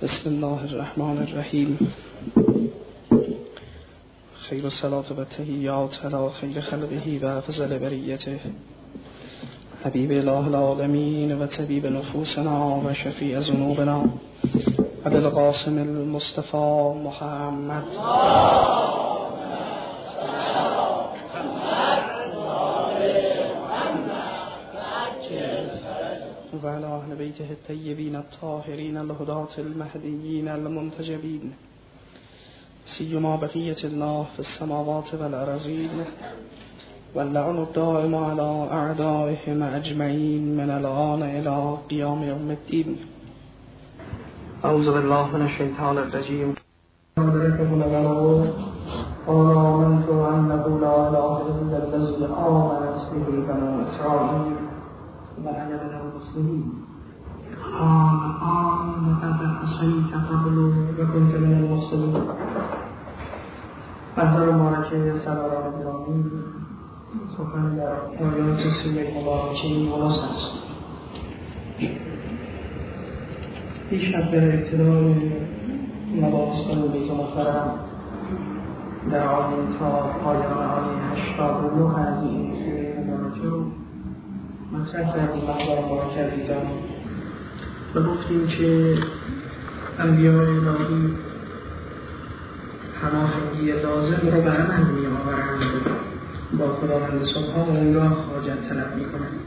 بسم الله الرحمن الرحیم. خیر الصلاة و التحیات علی خیر خلقه و افضل بریته حبیب اله العالمین و طبیب نفوسنا و شفیع ذنوبنا ابی القاسم المصطفى محمد و علی اهل بیته الطیبین الطاهرین الهداة المهدیین المنتجبین سیما بقیة الله في السماوات والأرضین واللعن الدائم على أعدائهم أجمعين من الآن إلى قيام يوم الدين. أعوذ بالله من الشيطان الرجيم. قال آمنت أنه لا إله إلا الذي آمنت به بنو إسرائيل وأنا من المسلمين. قال لقد عصيت قبل وكنت من المرسلين. منظر مبارکه سروران گرامی سخن در آیات سوره مبارکه ملاس است. پیشتر در ابتدای مباحث بیت محترم در آیه تا پایان آیه 89 از این سوره مبارکه مطرح کردیم منظر مبارکه عزیزان و گفتیم که انبیاء الهی هماهنگی لازم رو به عمل می‌آورند، با خداوند سبحانه اونگاه حاجت طلب می‌کنند.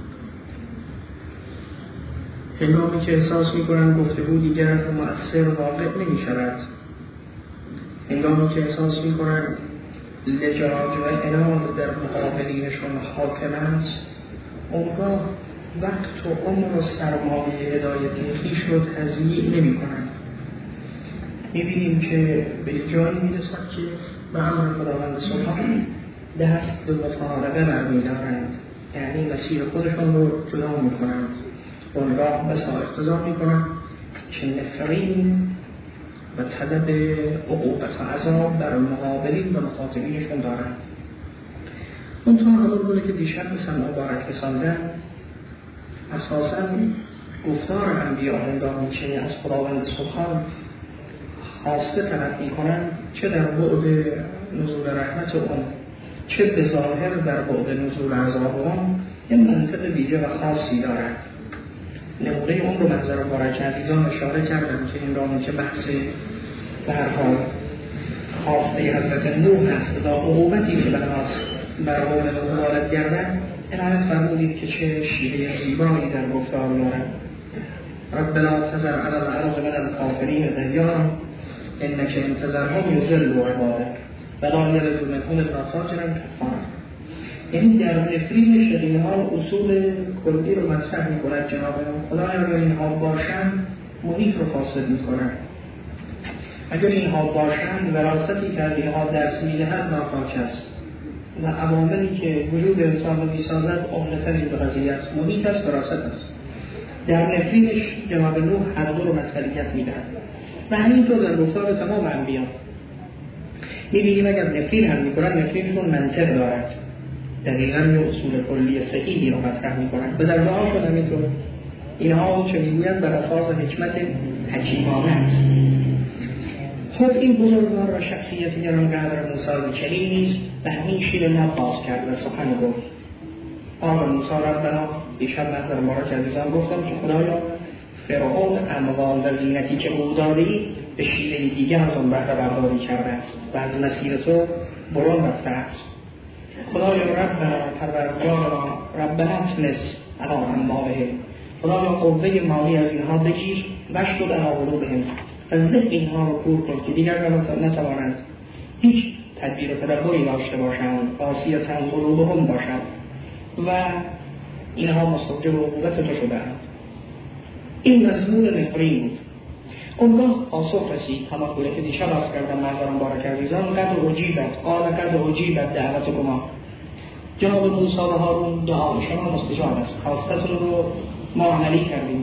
هنگامی که احساس می‌کنند گفتگو دیگر از مؤثر واقع نمی‌شود، هنگامی که احساس می‌کنند لجاج و عناد در مقابلینشون حاکم است، اونگاه وقت و عمر و سرمایه هدایتی خویش رو تضییع نمی‌کنند. می‌بینیم که به جایی می‌رسد که به امر خداوند سبحانه دست به مفارقه برمی‌دارند، یعنی مسیر خودشون رو جدا می‌کنند و اونگاه بسا اقتضا می‌کنند که نفرین و طلب عقوبت و عذاب بر مقابلین و مخاطبینشون دارند. اون تا همون گونه که دیشب به سمع مبارک رساندن، اساساً گفتار انبیاء هنگامی که از خداوند سبحان خواسته طلب می‌کنند، چه در بعد نزول رحمت اون چه به ظاهر در بعد نزول عذاب اون، یه منطق ویژه و خاصی دارد. نمونه اون رو منظر مبارک عزیزان اشاره کردم که هنگامی که بحث به هر حال خواسته حضرت نوح است و عقوبتی که بر قوم نوح وارد گردد، عنایت فرمودید که چه شیوه زیبایی در گفتار دارد. رب لا تذر علی الارض من الکافرین دیارا انک ان تذرهم یضلوا عبادک ولا یلدوا منهم الا فاجرا کفارا. یعنی در نفرین شدینها اصول کلی رو مطرح می‌کند جناب خدا. اگر اینها باشند محیط رو فاسد می‌کنند، اگر اینها باشند وراستی که از اینها درس می‌دهد ناپاک است و عواملی که وجود انسان رو می‌سازد عمدتاً این دو قضیه است، محیط است، وراثت است. در نفرینش جناب نوح هر دو رو مطلقیت می‌دهد و همینطور در گفتار تمام انبیا می‌بینیم اگر نفرین هم می‌کنند نفرینشون منطق دارد، دقیقاً یه اصول کلی صحیحی رو مطرح می‌کنند. به در دعاشون همینطور اینها چه می‌گویند بر اساس حکمت حکیمانه است. خود این بزرگوار و شخصیتی در آنقدر موسی کلیم نیست به همین شیوه نباز کرد و سخن گفت. آقا موسی ربنا دیشب نظر مبارک عزیزان گفتم که خدایا فرعون اموال و زینتی که او داده‌ای به شیوه دیگه از آن بهره برداری کرده است و از مسیر تو برون رفته است. خدایا ربنا پروردگارنا ربنا اطمس علی اموالهم، خدایا قوه مالی از اینها بگیر واشدد علی قلوبهم، از ذهن اینها رو کور کن که دیگر نتوانند هیچ تدبیر و تدبری داشته باشند، قاسیة قلوبهم باشند و اینها مستوجب عقوبت تو شدند. این مضمون نفرین بود. اونگاه پاسخ رسید همه گونه که دیشب عرض کردم معذرم مبارک عزیزان، قد اجیبت قد اجیبت دعوتکما. جناب موسی و هارون دعایشان مستجاب است، خواستتون رو ما عملی کردیم،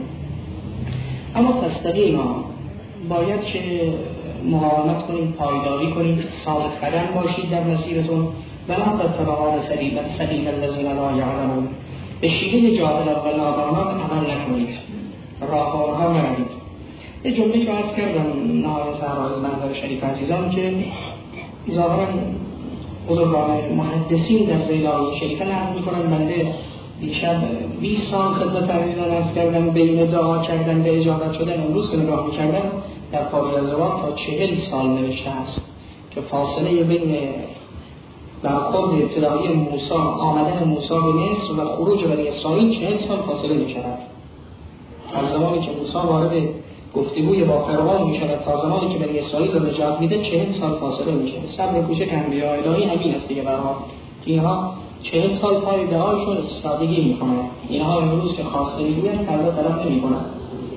اما تستقیما باید که مقاومت کنید، پایداری کنید، ثابت قدم باشید در مسیرتون و لا تتبعوا سبیل الذین لا یعلمون. به شیوه جاهل و نادانان عمل نکنید، راهکارها نروید یه جمله که عرض کردم نهایت عرایز منظر شریف عزیزان که ظاهرا بزرگان محدثین در ذیل آیه شریفه نقل میکنن. بنده دیشب 20 سال خدمت عزیزان عرض کردم بین دعا کردن به اجابت شدن. امروز که نگاه میکردم در پای الزواج تا 40 سال نوشته است که فاصله بین برخورد ابتدایی موسی، آمدن موسی به مصر و خروج بنی اسرائیل 40 سال فاصله می‌شود. از زمانی که موسی وارد گفتگوی با فرعون می‌شود تا زمانی که بنی اسرائیل رو نجات میده 40 سال فاصله میشه. صبر کوشش انبیاء الهی همین است دیگه. برها که اینها 40 سال پای دعایشون ایستادگی میکنن. اینها امروز که خواسته میگویند فردا طرف نمیکنن.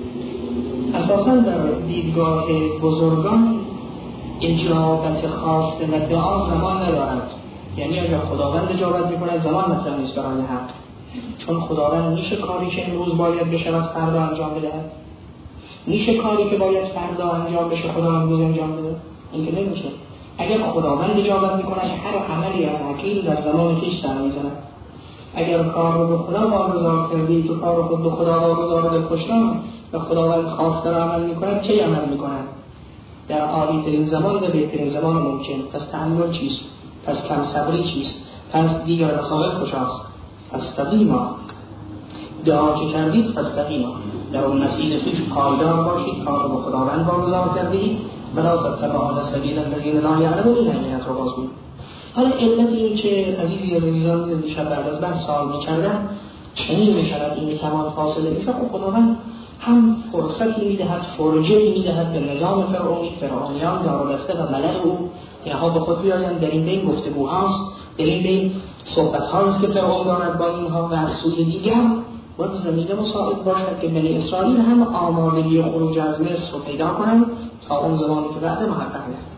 اساساً در دیدگاه بزرگان اجابت خواسته و دعا زمان ندارد. یعنی اگر خداوند اجابت میکنه زمان مثلا نیست برای حق، چون خداوند میشه کاری که امروز باید بشه از فردا انجام بده، میشه کاری که باید فردا انجام بشه خدا امروز انجام بده، این که نمیشه. اگر خداوند اجابت میکنه هر عملی از حکیم در زمان خیش سر میزنه. اگر کار رو به خدا واگذار کردی تو کار خود به خدا واگذار به کشتن و خداوند خواسته رو عمل میکنه چه عمل میکنه؟ در عالی ترین زمان و بهترین زمان ممکن. پس تحمل چیست؟ پس کم صبری چیست؟ پس دیگر مسائل خوشاست. فاستقیما، دعا که کردید فاستقیما، در اون مسیر خویش پایدار باشید. کار به خداوند واگذار کردید ولا تتبعوا سبیل الذین لا یعلمون. این حقیقت رو باز بود. حالا علت این که عزیزی از عزیزان دیشب بعد از 10 سال می‌کردن چنین می‌شود این زمان فاصله میشه. خداوند هم فرصتی میدهد، فرجه‌ای میدهد به نظام فرعونیان دارالبسته و ملأ او، اینها به خود بیایند. در این بین گفتگوهاست، در این بین صحبت‌هاست که فرعون دارد با اینها و از سوی دیگر باید زمینه مساعد باشد که بنی اسرائیل هم آمادگی خروج از مصر رو پیدا کنند تا اون زمانی که بعد محقق نشد.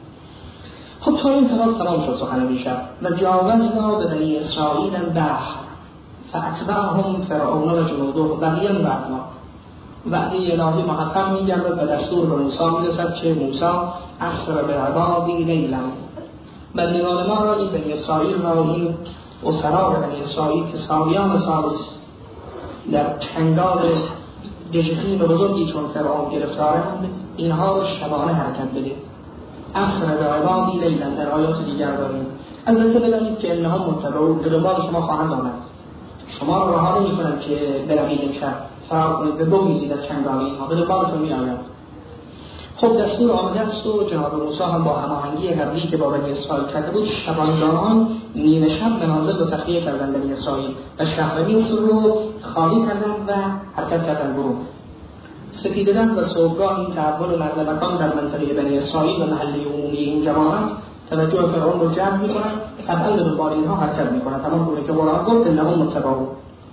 خب تا این فراز تمام شد سخن دیشب. و جاوزنا به بنی اسرائیل البحر فاتبعهم فرعون و جنوده بقیه وعدنا. وعده الهی محقق می‌گردد و دستور به موسی می‌رسد که موسی اسر بعبادی لیلا، بندگان ما را، این بنی اسرائیل را، این اسرار بنی اسرائیل که سالیان سال است در چنگال دژخیم بزرگی چون فرعون گرفتارند، اینها را شبانه حرکت بده. اسر بعبادی لیلا در آیات دیگر داریم. البته بدانید که انها متبعون به دنبال شما خواهند آمد. شما را رها نمی‌کنند که بروید امشب فرار کنید به بگریزید از چنگال اینها، به دنبالتون می‌آیند. خب دستور آمده است و جناب موسی هم با هماهنگی قبلی که با بنی اسرائیل کرده بود شبانداران نیمه شب منازل رو تخلیه کردن بنی اسرائیل و شهر مصر رو خالی کردن و حرکت کردن برون. سپیددم و صبحگاه این تحول و مردمکان در منطقه بنی اسرائیل و محلی عمومی این جماعت توجه فرعون رو جمع می‌کنن، طبعا به دنبال اینها حرکت می‌کنن. تمام گونه که قرآن گفت انهم متبعون.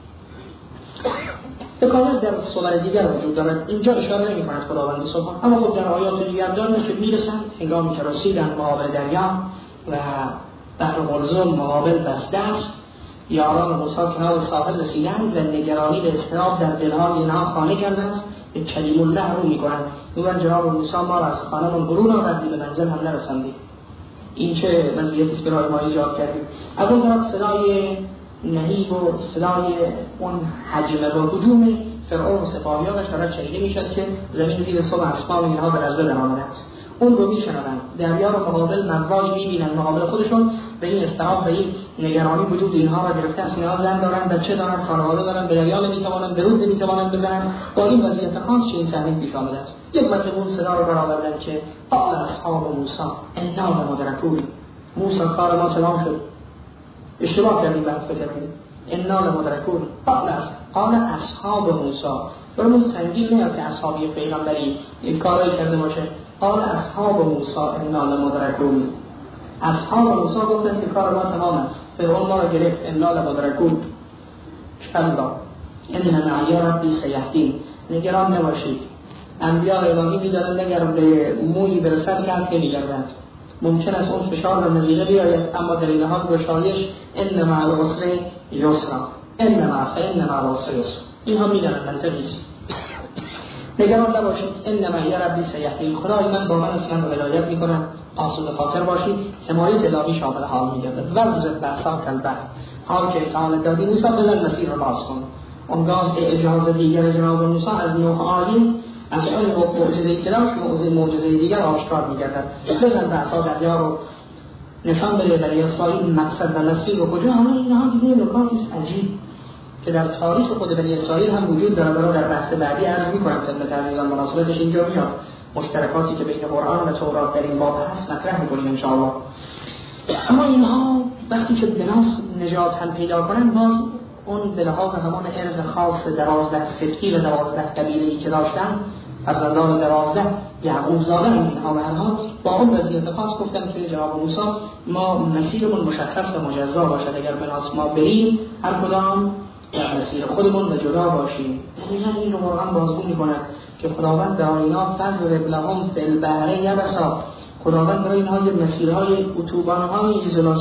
حکایت در صور دیگر وجود دارد، اینجا اشاره نمی‌کند خداوند سبحان، اما خب در آیات دیگر دارد که میرسند هنگامی که رسیدند مقابل دریا و بحر قلزم مقابل بسته است، یاران موسی کنار ساحل رسیدند و نگرانی به اضطراب در دل‌های اینها خانه کرده است. به کلیم الله رو می‌کنند، میگن جناب موسی ما را از خانه‌مون برون آوردی، به منزل هم نرساندی. این چه وضعیتی است که ما ایجاد کردیم؟ از اون طرف صدای نهیب و صدای اون حجم و هجوم فرعون و سپاهیانش را شنیده میشد که زمین زیر صبح اسباب اینها به لرزه درآمده است. اون رو میشنوند، دریا رو مقابل مواج میبینند مقابل خودشون. به این اضطراب و این نگرانی وجود اینها را گرفته است. اینها زن دارند، بچه دارند، خانواده دارند، به دریا نمیتوانند، به رود نمیتوانند بزنند. با این وضعیت خاص چه این صحنه پیش آمده است. یک مرتبه اون صدا رو برآوردند که قال اصحاب موسی انا لمدرکون، موسی کار ما تمام شد، اشتباه کردیم بحث کردیم، انا لمدرکون. قال اصحاب موسی، برامون سنگین نیاد که اصحابی پیغمبری این کارایی کرده باشه. قال اصحاب موسی انا لمدرکون، اصحاب موسی گفتن که کار ما تمام است، فرعون ما را گرفت، انا لمدرکون. کلا ان معی ربی سیهدین، نگران نباشید، انبیاء الهی می‌دانند اگر به مویی برسد که حتی می‌گردند. ممکن است اون فشار و مزیقه بیاید، اما در این حال گشایش ان مع العسر یسرا، ان مع العسر یسرا، اینها می‌دانند منطقی است. نگران نباشید، ان معی ربی سیهدین، خدای من با من است، من رو هدایت می‌کنم، آسوده خاطر باشید. حمایت الهی شامل حال می‌گردد. وزر بحثات البحر، حال که تعالی دادی موسی بزن مسیر رو باز کن. اونگاه اجازه دیگر جناب موسی از نوح عالی از اون معجزه‌ای که داشت معجزه دیگر آشکار می‌گردد. بزن به عصا دریا رو نشان بده برای اسرائیل مقصد و مسیر و کجا. همه اینها دیگه نکاتی است عجیب که در تاریخ خود بنی اسرائیل هم وجود داره. برای در بحث بعدی عرض می‌کنم خدمت عزیزان، مناسبتش اینجا میاد. مشترکاتی که بین قرآن و تورات در این باب هست مطرح می‌کنیم ان شاء الله. اما اینها وقتی که بناس نجات هم پیدا کنن، باز اون به لحاظ همان ارق خاص 12 سبطی و 12 قبیله‌ای که داشتن، فرزندان 12 یعقوب زاده اینها و آنها با اون وضعیت خاص گفتن که جناب موسی ما مسیرمون مشخص و مجزا باشد، اگر بناس ما بریم هر کدام در مسیر خودمون و جدا باشیم. دقیقاً این رو قرآن بازگو می‌کند که خداوند به آنها فضرب لهم فی البحر یبسا، خداوند برای اینها مسیرهای اتوبان‌های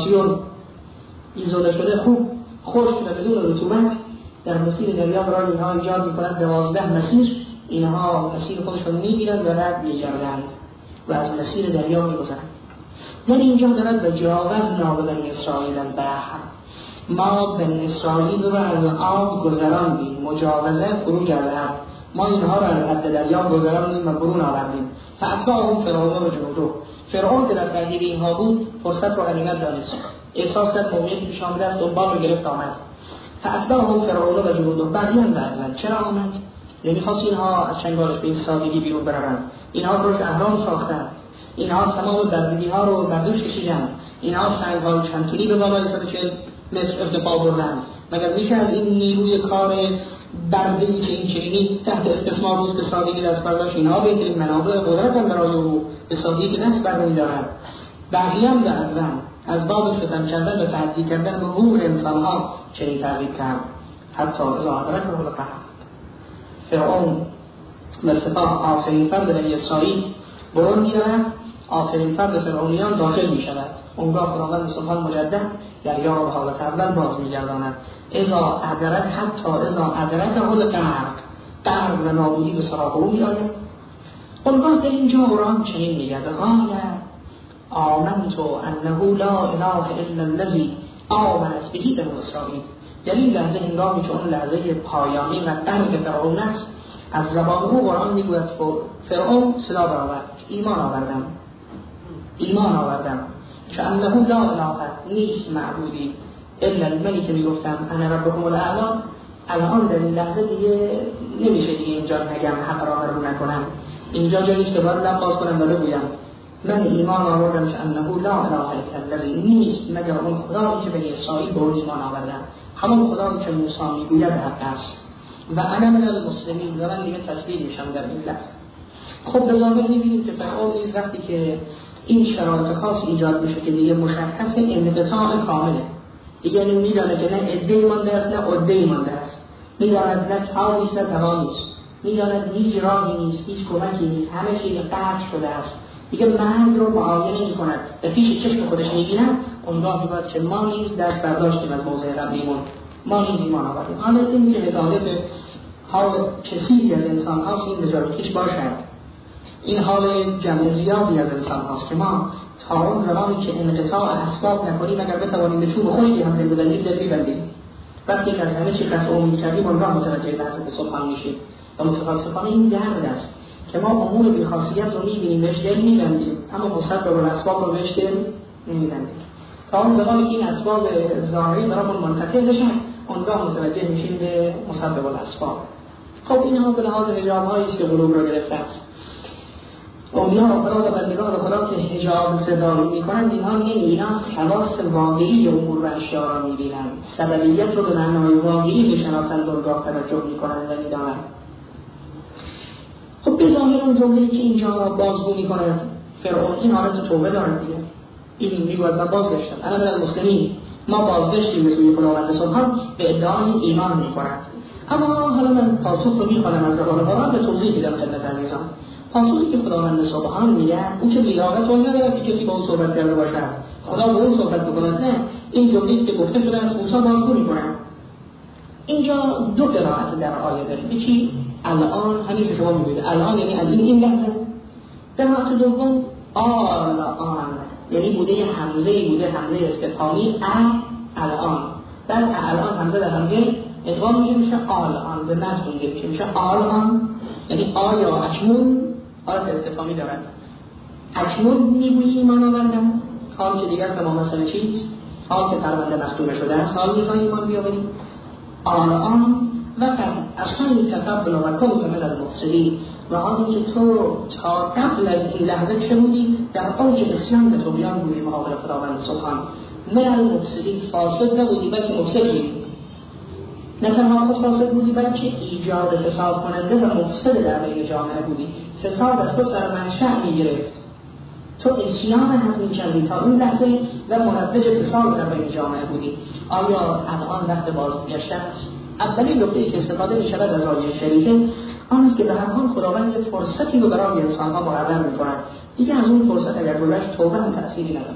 ایزوله شده خوب خشک و بدون رطوبت در مسیر دریا برای اینها ایجاد می‌کند. 12 مسیر اینها مسیر خودشون می‌گیرند و رد می‌گردند و از مسیر دریا می‌گذرند. در اینجا دارد به جاوزنا به بنی اسرائیل البحر، ما بنی اسرائیل رو از آب گذراندیم، مجاوزه فرو کردند، ما اینها را از حد دریا گذراندیم و برون آوردیم. فاتبعهم فرعون و جنوده، فرعون که در تحقیق اینها بود فرصت رو غنیمت دانست، احساس کرد موقعیتی پیش آمده است، دنبال رو گرفت آمد. فاتبعهم فرعون و جنوده. بعداً چرا آمد؟ یعنی خواست اینها از چنگالش به این سادگی بیرون بروند. اینها روش اهرام ساختند، اینها تمام دردگی‌ها رو بر دوش کشیدند، اینها سنگ‌های چندتونی به بالای 140 متر ارتفاع بردند. مگر میشه از این نیروی کار برده‌ای که این چنینی تحت استثمار روز به سادگی دست برداشت؟ اینها بهترین منابع قدرت هم برای او به سادگی که دست بر نمی‌دارند. بقیه هم بعداً از باب ستم کردن و تعدی کردن به روح انسان‌ها چنین تعریف کرد. حتی اذا ادرکه القحط، فرعون و سپاه آخرین فرد بنی اسرائیل برون می‌رود، آخرین فرد فرعونیان داخل می‌شود. اونگاه خداوند سبحان مجدد دریا را به حالت اول باز می‌گرداند. اذا ادرکه القحط و نابودی به سراغ او می‌آید. اونگاه در اینجا قرآن چنین می‌گوید: آمنت انه لا اله الا الذی آمنت به بنی اسرائیل. در این لحظه، هنگامی که اون لحظه پایانی و غرق فرعون است، از زبان او قرآن میگوید فرعون صدا برآورد: ایمان آوردم که انه لا اله، نیست معبودی الا الملک، میگفتم انا ربکم الاعلی. الان در این لحظه دیگه نمیشه دیگه اینجا نگم، حق را رو نکنم، اینجا جاییست که باید لب باز کنم و بگویم من ایمان آوردم که انه لا اله الا الذی، نیست مگر اون خدایی که بنی اسرائیل به اون ایمان آوردن، همون خدایی که موسی میگوید حق است. و انا من المسلمین، و من دیگه تسلیم میشم در این لحظه. خب به ظاهر میبینید که فرعون نیز وقتی که این شرایط خاص ایجاد میشه که دیگه مشخص انقطاع کامله، دیگه میدانه که نه عده‌ای مانده است نه عده‌ای مانده است، میداند نه تابی است نه تمامی است، میداند هیچ راهی نیست، هیچ کمکی نیست، همه چیز قطع شده است، دیگه مرگ رو معاینه می‌کند و پیش چشم خودش می‌بیند. اونگاه میگوید که ما نیز دست برداشتیم از موضع قبلیمون، ما نیز ایمان آوردیم. حالا این میشه هدایت حال کثیری از انسان هاست، این بجایکش باشد. این حال جمع زیادی از انسان هاست که ما تا اون زمانی که انقطاع اسباب نکنیم، اگر بتوانیم به چوب خشکی هم دل ببندیم، دل می‌بندیم. وقتی که از همه چی قطع امید کردیم، اونگاه متوجه بحث سبحان میشیم و متفلسفانه این درد است که ما امور بی‌خاصیت رو می‌بینیم، بهش دل می‌بندیم، اما مسبب الاسباب رو بهش دل نمی‌بندیم. تا اون زمانی که این اسباب ظاهری برامون منتقل بشن، اونگاه متوجه میشیم به مسبب الاسباب. خب اینها به لحاظ حجاب‌هایی است که قلوب رو گرفته است. اولیاء خدا و بندگان خدا که حجاب صدایی می‌کنند، اینها نمی‌بینند خواص واقعی امور و اشیاء را می‌بینند، سببیت رو به معنای واقعی می‌شناسند و گاه توجه می‌کنند و می‌دانند. خب به ظاهر اون جمله‌ای که اینجا بازگو می‌کند فرعون، این حالت توبه دارد دیگه. این میگوید من بازگشتم، انا من المسلمین، ما بازگشتیم به سوی خداوند سبحان، به ادعای ایمان می‌کنند. اما حالا من پاسخ رو می‌خوانم از زبان قرآن به توضیح بدم خدمت عزیزان. پاسخی که خداوند سبحان میگه، اون که لیاقت اون نداره که کسی با اون صحبت کرده باشد، خدا با اون صحبت بکند، نه، این جمله‌ای که گفته شده از موسی بازگو می‌کنند. اینجا دو قرائت در آیه داریم. یکی الان، همین که شما میگید الان یعنی از این لحظه. قرائت دوم الان یعنی بوده حمزه، بوده حمزه استفهامی الان. در الان حمزه در حمزه ادغام میشه، الان به مد خونده میشه الان، یعنی آیا اکنون حالت استفهامی دارد، اکنون میگویی ایمان آوردم، حال که دیگر تمام مسئله چیست، حال که پرونده مختومه شده است، حال میخوایی ایمان بیاوری. آن وقت اصلا تقبل و کنت من المفسدین، و حالی که تو تا قبل از این لحظه چه بودی؟ در اوج اسیان به طغیان بودی مقابل خداوند سبحان. من المفسدین، فاسد نبودی بلکه مفسد بودی. نه تنها خود فاسد بودی بلکه ایجاد فساد کننده و مفسد در بین جامعه بودی. فساد از تو سرمنشأ میگرفت، تو اسیان هم میکردی تا این لحظه و مروج فساد در بین جامعه بودی. آیا الان وقت بازگشتن است؟ اولین نکته‌ای که استفاده می‌شود از آیه شریفه آن است که به هر حال خداوند یک فرصتی رو برای انسان‌ها مقرر می‌کند. دیگه از اون فرصت اگر گذشت توبه هم تأثیری ندارد.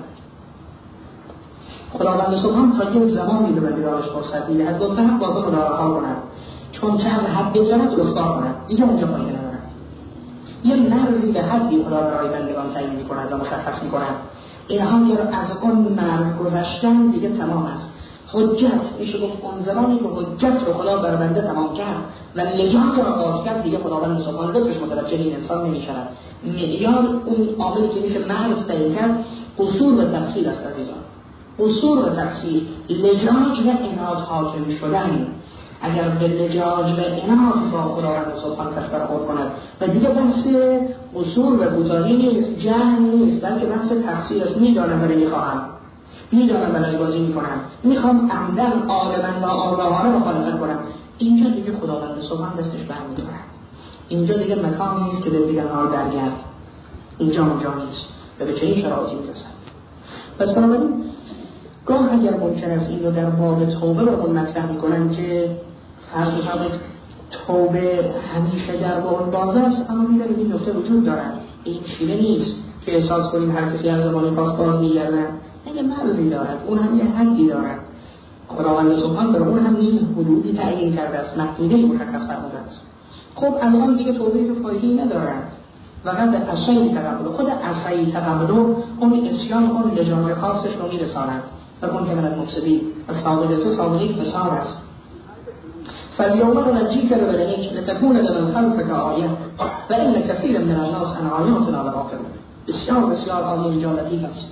خداوند سبحان تا یک زمانی به بندگانش فرصت می‌دهد گفته هم با خود رها کنند، چون چه از حد بگذرد رسوا کنند، دیگه اونجا فایده ندارد. یه مرزی به حدی خدا برای بندگان تعیین می‌کند و مشخص می‌کند. اینها اگر از اون مرز گذشتن دیگه تمام است. حجت میشه گفت اون زمانی که حجت رو خدا بر بنده تمام کرد و لجاج رو آغاز کرد، دیگه خداوند سبحان لطفش متوجه این انسان نمی‌شود. معیار اون عاملی که میشه مرز تعیین کرد قصور و تقصیر است عزیزان. قصور و تقصیر، لجاج و عناد حاکم شدن. اگر به لجاج و عناد با خداوند سبحان کس برخورد کند و دیگه بحث قصور و کوتاهی نیست، جهل نیست، بلکه بحث تقصیر است. میدانم ولی میخواهم، میدانم ولی بازی میکنم، میخوام عمدن آرمن و آگاهانه مخالفت کنم، اینجا دیگه خداوند سبحان دستش برمی‌دارد. اینجا دیگه مکانی نیست که بگن ها درگرد، اینجا اونجا نیست و به چنین شرایطی میرسد. پس بنابراین گاه اگر ممکن است این رو در باب توبه رو مطرح میکنن که فرض بفرمایید توبه همیشه در باب باز است، اما میدونید این نکته وجود دارد. این شیوه نیست که احساس کنیم هر کسی از زبان خاص باز میگردن. این مرزی دارد، اون هم یه حدی دارد. خداوند سبحان بر اون هم نیز حدودی تعیین کرده است، محدودی مشخص فرموده است. خب الان دیگه توبه رو فایده‌ای ندارد. فقط عصای تقبل، خود عصای تقبل اون اسیان اون لجاج خاصش رو میرساند و کن که من المفسدین و سابقه تو سابقه فساد است. فاليوم ننجيك ببدنك لتكون لمن خلفك آية وإن كثيرا من الناس عن آياتنا لغافلون. بسیار بسیار آیه اینجا لطیف است.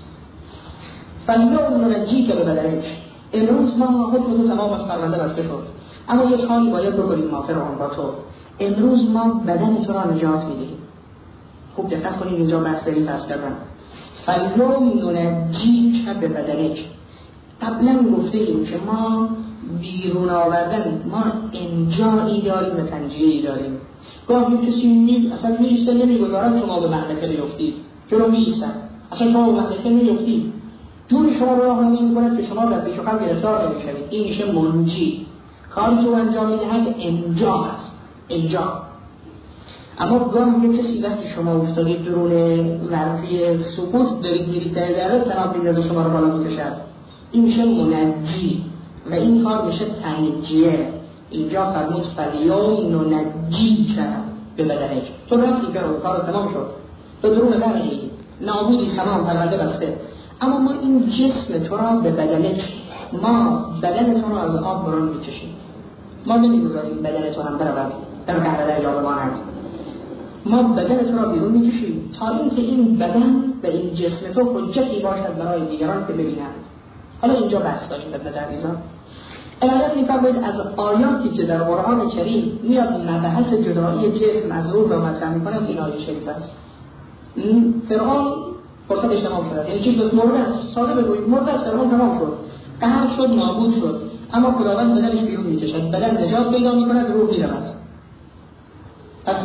فاليوم ننجيك ببدنك، امروز ما حکم تو تمام از پرونده بسته شد، اما یک کاری باید بکنیم مافر آن با تو. امروز ما بدن تو را نجات میدهیم. خوب دقت کنید اینجا بحثی فرض کردن. فاليوم ننجيك ببدنك، قبلا گفتیم که ما بیرون آوردن، ما انجایی داریم و تنجیه‌ای داریم. گاهی کسی اصلا می‌ایسته نمی‌گذارد شما به مهلکه بیفتید، جلو می‌ایستن، اصلا شما به مهلکه نمی‌افتید، جوری شما راه نمی‌کند که شما در پیش خود گرفتار نمی‌شوید. این میشه منجی. کاری که انجام می‌دهد انجا است، انجا. اما گاهی کسی وقتی شما افتادید درون ورطه سقوط دارید میرید در تناب می‌اندازه شما رو بالا می‌کشد، این میشه منجی و این کار میشه تنجیه. اینجا فرمود فلیوم ننجیک ببدنک، تو رفتی که کار تمام شد، تو درون غرقی، نابودی، تمام، پرونده بسته، اما ما این جسم تو را به بدنک، ما بدن تو را از آب برون میکشیم، ما نمیگذاریم بدن تو هم برود در قهر دریا بماند، ما بدن تو را بیرون میکشیم تا اینکه این بدن و این جسم تو حجتی باشد برای دیگران که ببینند. حالا اینجا بحث داشت خدمت عزیزان. علت می‌فرمایید از آیاتی که در قرآن کریم میاد مبحث جدایی جسم از روح را مطرح می‌کند، این آیه شریف است. فرعون فرصتش تمام شد، یعنی چیز به مرده است، ساده بگویید مرده است، فرعون تمام شد، قهر شد، نابود شد، اما خداوند بدنش بیرون می‌کشد، بدن نجات پیدا می‌کند، روح می‌رود. پس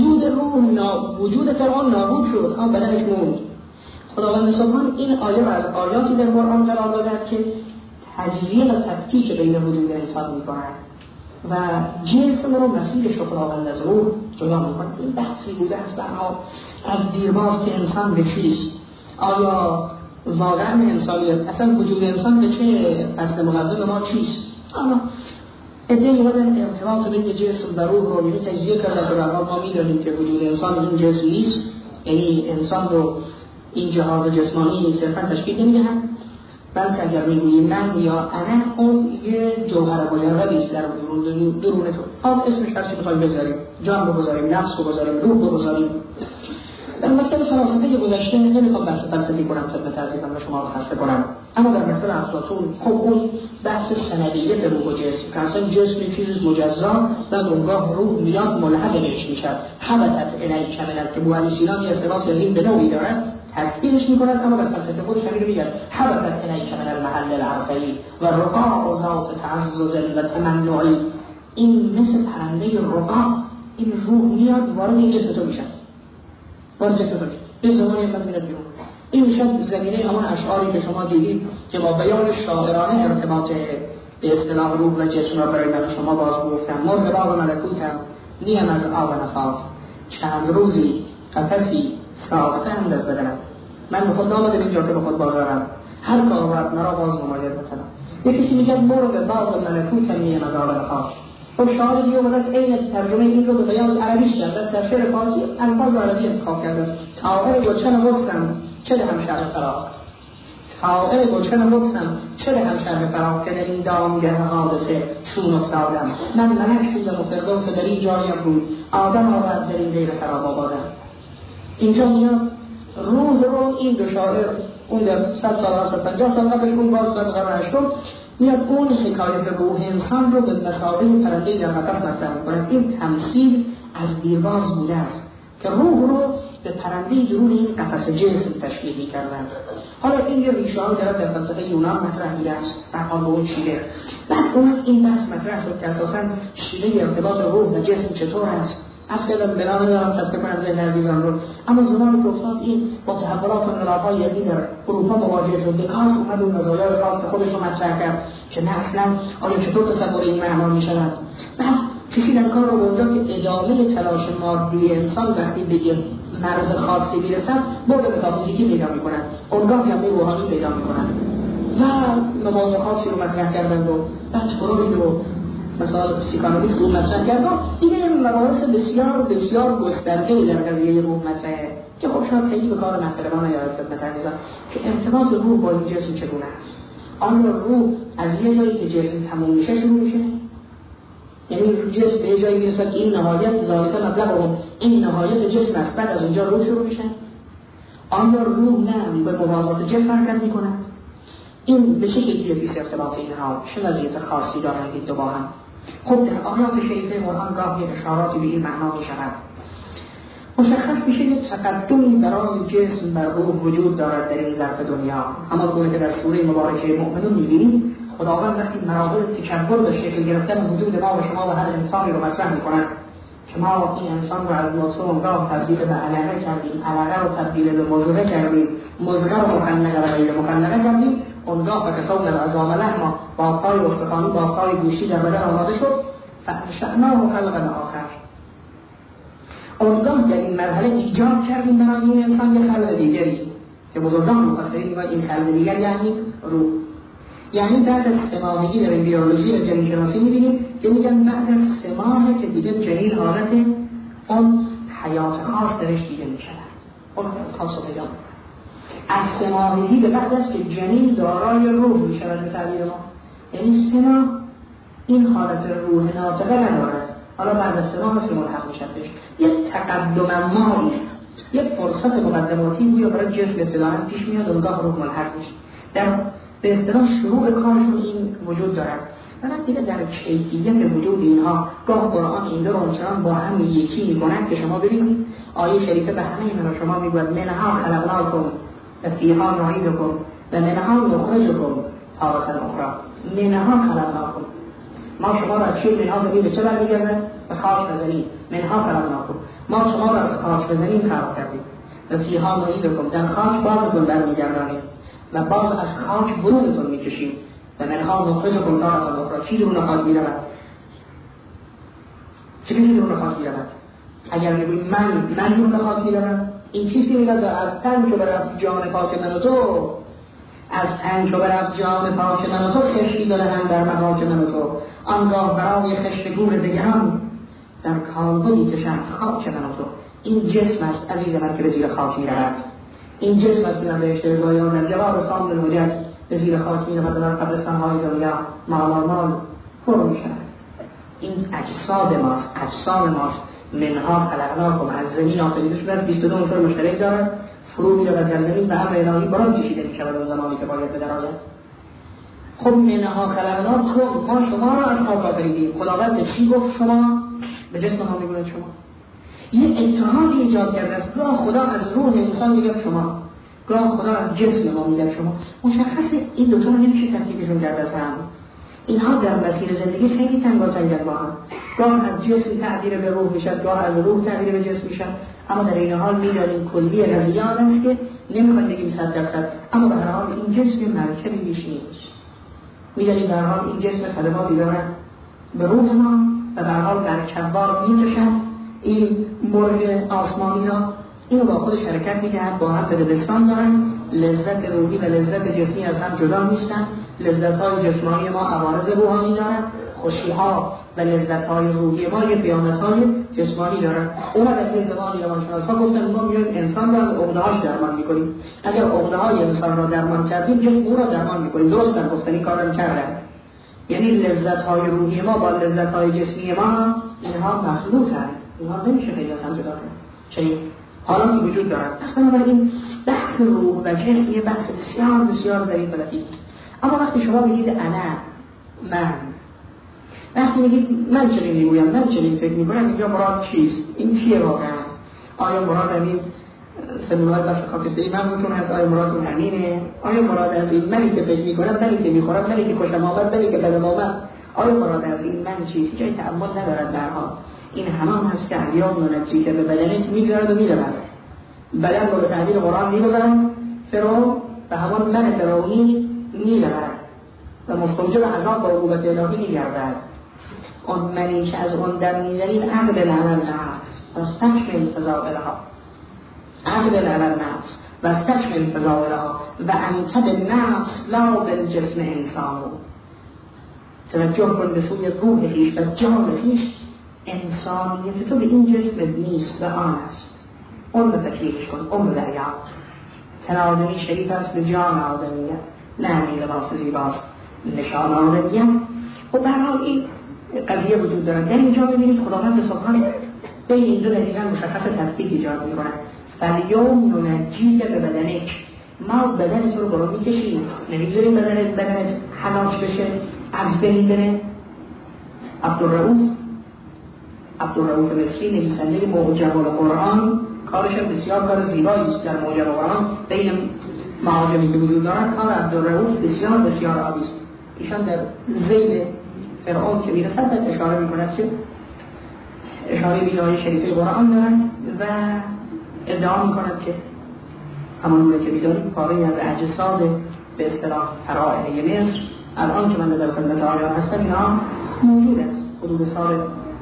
وجود فرعون نابود شد، اما بدنش موند. خداوند سبحان این آیه را از آیاتی در قرآن قرار دادند که تجزیه و تفکیک بین وجود انسان می‌کند و جسم رو مسیرش رو خداوند از روح جدا می‌کند. این بحثی بوده است برها از دیرباز که انسان به چیست، آیا واقعا انسانیت، اصلا وجود انسان به چه قصد مقدم ما چیست. اما ادعای بودن ارتباط بین جسم و روح رو یعنی تجزیه کردن که برها ما می‌دانیم که وجود انسان این جسم نیست، یعنی انسان رو این جهاز جسمانی صرفا تشکیل نمی‌دهد، بلکه اگر میگوییم من یا انا، اون یه جوهر مجردی است در درون تو. اسمش هر چی بخوایم بذاریم، جان رو بذاریم، نفس رو بذاریم، روح رو بذاریم. در مکتب فلسفه گذشته نمیخوام بحث فلسفی کنم خدمت عزیزان و شما رو خسته کنم، اما در مثل افلاطون خب اون بحث سندیت روح و جسم که اصلا جسم چیز مجزا و اونگاه روح میاد ملحق بهش میشد. حبتت الیک من که ابو سینا ارتباط این به نوعی دارد تکفیرش میکنند، اما در فلسفه خودش همین رو میگن حبتت الیک من المحل العرقی و رقاع و ذات تعزز و تمنعی. این مثل پرنده رقاع، این روح میاد وارد این جسم تو میشه، وارد جسم تو میشه به زمانی من میاد بیرون. این میشه زمینه همون اشعاری که شما دیدید که با بیان شاعرانه ارتباط به اصطلاح روح و جسم را برای من شما باز گفتم. مرغ باغ ملکوتم نیم از آب نفاذ، چند روزی قفسی ساختند از بدنم. من به خود نامدم اینجا که به خود بازارم، هر کار وقت مرا باز نماید بکنم. یکیسی میگه مرغ باغ ملکوتم نیم از آب نفاذ. خب شاعر دیگه اومد عین ترجمه این رو به بیان عربیش کرد، در شعر فارسی الفاظ عربی انتخاب کرده. طائر گلشن وقتم چه دهم شهر فراق، طائر گلشن وقتم چه دهم شهر فراق، که در این دامگه حادثه چون افتادم. من ملک بودم و فردوس در این جایم بود، آدم آورد در این دیر خراب آبادم. اینجا میاد روح رو این دو شاعر اون در 100 سال 150 سال قبلش اون باز بعد قرار هشتم میاد اون حکایت روح انسان رو به مثابه پرنده‌ای در قفس مطرح می‌کند. این تمثیل از دیرباز بوده است که روح رو به پرنده‌ای درون این قفس جسم تشبیه می‌کردند. حالا این یه ریشه‌ای داره در فلسفه یونان مطرح می‌شه در حال به اون شیوه. بعد اون این بحث مطرح شد که اساساً شیوه ارتباط روح و جسم چطور است. اصلا از بنا ندارم خسته کنم ذهن عزیزان رو، اما زمان که افتاد این با تحولات و انقلاب‌های علمی در اروپا مواجه شد، دکارت اومد اون نظریات خاص خودش رو مطرح کرد که نه اصلا آیا چطور تصور این معنا می‌شود. بعد کشیدن کار رو به اونجا که ادامه تلاش مادی انسان وقتی به یه مرز خاصی میرسد بعد متافیزیکی پیدا می‌کنند، اونگاه جنبه روحانی پیدا می‌کنند و مباحث خاصی رو مطرح کردند و بعد فروید رو مثلا پسیکانومیکس رو مطرح کردن. این مباحث بسیار بسیار گسترده در قضیه روح مطرحه که خب شاید خیلی به کار محترمانه نیاید خدمت عزیزان که ارتباط روح با این جسم چگونه است. آیا روح از یه جایی که جسم تموم میشه شروع میشه؟ یعنی جسم به جایی میرسد که این نهایت ذالک مبلغ این نهایت جسم است، بعد از اونجا روح شروع میشه؟ آیا روح نه به موازات جسم حرکت میکنه؟ این به چه کیفیتی ارتباط اینها چه وضعیت خاصی دارند این دو با هم؟ خب در آیات شریفه قرآن گاهی اشاراتی به این معنا می شود. مشخص میشه یک تقدمی برای جسم و روح وجود دارد در این ظرف دنیا. اما گونه که در سوره مبارکه مؤمنون می‌بینیم خداوند وقتی مراحل تکبر به شکل گرفتن وجود ما و شما و هر انسانی رو مطرح می‌کند که ما این انسان رو از نطفه اونگاه تبدیل به علقه کردیم، علقه رو تبدیل به مضغه کردیم، مضغه رو مخنقه و غیر مخنقه کردیم، اونگاه و کساب در عظام لحم با پای استخوانی با پای گوشی در بدن آماده شد فانشأناه خلقا آخر. اونگاه در این مرحله ایجاد کردیم برای این انسان یک خلق دیگری که بزرگان مفسرین میگن این خلق دیگر یعنی روح. یعنی بعد از 3 ماهگی در بیولوژی و جنین شناسی می‌بینیم که میگن بعد از 3 ماه که دیگه جنین حالت اون حیات خاص درش دیده می‌شود، اون خاص رو پیدا می‌کنه. از 3 ماهگی به بعد است که جنین دارای روح می‌شود به تعبیر ما. یعنی 3 ماه این حالت روح ناطقه ندارد، حالا بعد از 3 ماه است که ملحق می‌شد بهش. یک تقدم مایی، یک فرصت مقدماتی بویا برای جسم اصطلاحاً پیش میاد، اونگاه روح ملحق میشه. در به اصطلاح شروع کارشون این وجود دارد. ولی دیگه در کیفیت وجود اینها گاه قرآن این دو رو همچنان با هم یکی می‌کند که شما ببینید آیه شریفه به همه اینا شما میگوید منها خلقناکم و فیها نعیدکم و منها نخرجکم تارة اخری. منها خلقناکم، ما شما را از چه منها زمین به چه برمیگردن؟ به خاک و زمین. منها خلقناکم، ما شما را از خاک و زمین خلق کردیم. و فیها نعیدکم، در خاک بازتون برمیگردانیم و باز از خاک برونتون میکشیم. و منها نخرجکم تارة اخری. چی درون خاک میرود؟ چه کسی درون خاک میرود؟ اگر میگوییم من درون خاک میرود، این چیزی میرود از تن که برفت جان پاک من و تو، از تن که برفت جان پاک من و تو خشتی داده هم در محاک من و تو، آنگاه برای خشت گور دگران در کالبدی کشند خاک من و تو. این جسم است عزیز من که به زیر خاک میرود. این جسم است که در بهشت رضایان در جواب سامن الوجد به زیر خاک میرود و در قبرستان‌های دنیا مال فرو میشود. این اجساد ماست، اجسام ماست. منها خلقناکم، از زمین آفریده شده است. 22 عنصر مشترک دارد، فرو می‌رود در زمین و امر الهی برای کشیده می‌شود اون زمانی که باید به در آید. خب منها خلقناکم، ما شما را از خاک آفریدیم. خداوند به چی گفت شما؟ به جسم ما میگوید شما. یه اتحادی ایجاد کرده است. گاه خدا از روح انسان میگه شما، گاه خدا از جسم ما میگه شما. مشخصه این دو تا نمیشه تفکیکشون کرد از هم. اینها در مسیر زندگی خیلی تنگاتنگن با هم. گاه از جسم تعبیر به روح میشد، گاه از روح تعبیر به جسم میشد. اما در این حال میدانیم کلی قضیه است که نمیخوایم بگیم 100%، اما به هر حال این جسم مرکبی بیش نیست. میدانیم به هر حال این جسم خدماتی دارد به روح ما و به هر حال در کبار میکشد این مرغ آسمانی را. این با خودش حرکت میدهد، با هم به دبستان دارن. لذت روحی و لذت جسمی از هم جدا نیستن. لذت‌های جسمانی ما عوارض روحانی دارند، خوشی‌ها و لذت‌های روحی ما یه پیامدهای جسمانی دارند. اون در زبان روانشناسا گفتن ما میایم انسان را از عقده‌هاش درمان می‌کنیم. اگر عقده‌های انسان را درمان کردیم جسم او را درمان می‌کنیم. درستن گفتن این کارا رو کردن. یعنی لذت‌های روحی ما با لذت‌های جسمی ما اینها مخلوطن. اینها نمیشه خیلی از هم جدا کرد. چنین حالاتی وجود دارد. پس بنابراین بحث روح و جسم یه بحث بسیار بسیار ظریف و لطیف است. اما وقتی شما میگید من، وقتی میگید من چنین میگویم، من چنین فکر میکنم، اینجا مراد چیست؟ این چیه واقعا؟ آیا مراد همین سلولای بخش خاکستری مغزتون هست؟ آیا مراد اون همینه؟ آیا مراد از این منی که فکر میکنم، منی که میخورم، منی که خوشم آمد، منی که بدم آمد؟ آیا مراد از این من چیست؟ جای تعمل ندارد درها. این همان هست که احیان منجی که به بدنت میگذارد و میرود. بدن رو به تعبیر قرآن میگذارن فرعون و همان من فرعونی میرود و مستوجب عذاب با عقوبت الهی میگردد. اون منی که از اون در میزنید اقبل علی النفس و استکمل فضائلها، اقبل علی النفس و استکمل فضائلها و انت بالنفس لا بالجسم انسان. توجه کن به سوی روح خویش و جان خویش. انسانیت تو به این جسم نیست و آن است. اون رو تکلیفش کن، اون رو دریاب. تن آدمی شریف است به جان آدمیت، نه همین لباس زیباست نشان آدمیت. و برحال این قضیه وجود دارد. در اینجا ببینید خداوند سبحانه بین این دو دقیقا مشخص تفکیک ایجاد میکنه. فالیوم ننجیک به بدنک، ما بدن تو رو برو میکشیم، نمیگذاریم بدنت حلاج بشه، از بین بره. عبدالرؤوف مصری نویسنده معجم القرآن کارش بسیار کار زیبایی است در معجم القرآن. بین معاجمی که وجود دارد کار عبدالرؤوف بسیار بسیار عالی است. ایشان در ذیل فرعون که میرسد به اشاره میکند که اشاره به آیه شریفه قرآن دارد و ادعا میکند که همانونه که میدانیم پاره از اجساد به اصطلاح فرائض مصر الان که من در خدمت آیات هستم اینها موجود است. حدود سال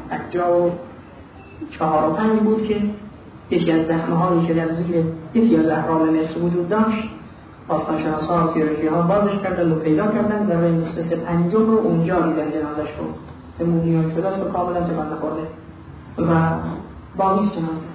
54 و 5 بود که یکی از دخمه‌هایی که در زیر یکی از اهرام مصر وجود داشت باستانشناسا و آرکئولوژی‌ها بازش کردند و پیدا کردند و رمسس پنجم رو اونجا دیدن جنازه‌اش رو که مومیایی شده است و کاملا تکان نخورده و باقیست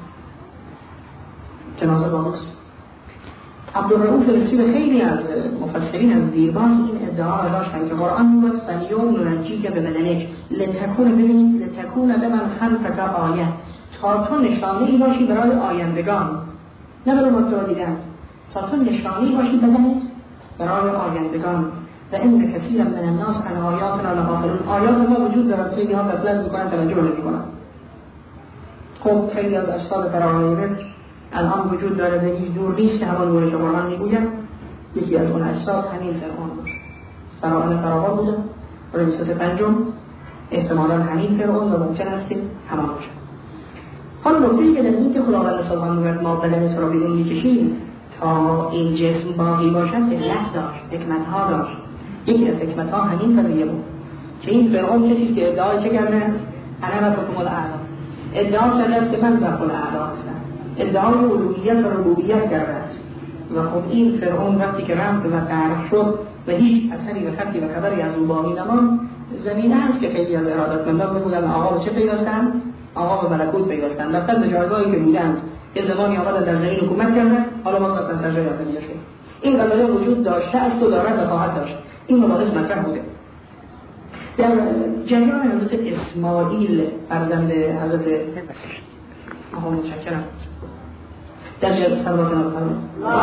جنازه باقیست. عبدالرؤوف مصری خیلی از مفسرین از دیرباز این ادعا داشتن که قرآن میگوید فالیوم ننجیک به بدنک لتکون، ببینید لتکون لمن خلفک آیه، تا تو نشانه ای باشی برای آیندگان، نه برای مطلع دیدن، تا تو نشانه ای باشی بدنت برای آیندگان. و این کثیر من الناس عن آیاتنا لغافلون. آیات ما وجود دارد، خیلی ها غفلت میکنن، توجه نمیکنن. خب خیلی از اجساد فرعونی مصر الان وجود داره و هیچ دور نیست که همان گونه که قرآن میگوید. یکی از اون اجساد همین فرعون بود. فراوان بوده رمسس پنجم احتمالا همین فرعون و ممکن است که همان باشد. حالا نکته‌ای که در این که خداوند سبحانه میگوید ما بدنت را بیرون میکشیم تا این جسم باقی باشد علت داشت، حکمت‌ها داشت. یکی از حکمت‌ها همین قضیه بود که این فرعون کسی که ادعای چه کرده؟ انا ربکم الاعلی، ادعا کرده است که من رب الاعلی هستم، ادعای الوهیت و ربوبیت کرده است. و خب این فرعون وقتی که رفت و غرق شد و هیچ اثری و خطی و خبری از او باقی نماند، زمینه است که خیلی از ارادتمندان بودن آقا به چه پیوستند؟ آقا به ملکوت پیوستند. رفتن به جایگاهی که بودند، یه زمانی آمدن در زمین حکومت کردن، حالا ما رفتن سر جای آدمیه شد. این قضیه وجود داشته است و دارد و خواهد داشت. این مباحث مطرح بوده. در جریان حضرت اسماعیل فرزند حضرت آقا متشکرم در جریان سلوات نبی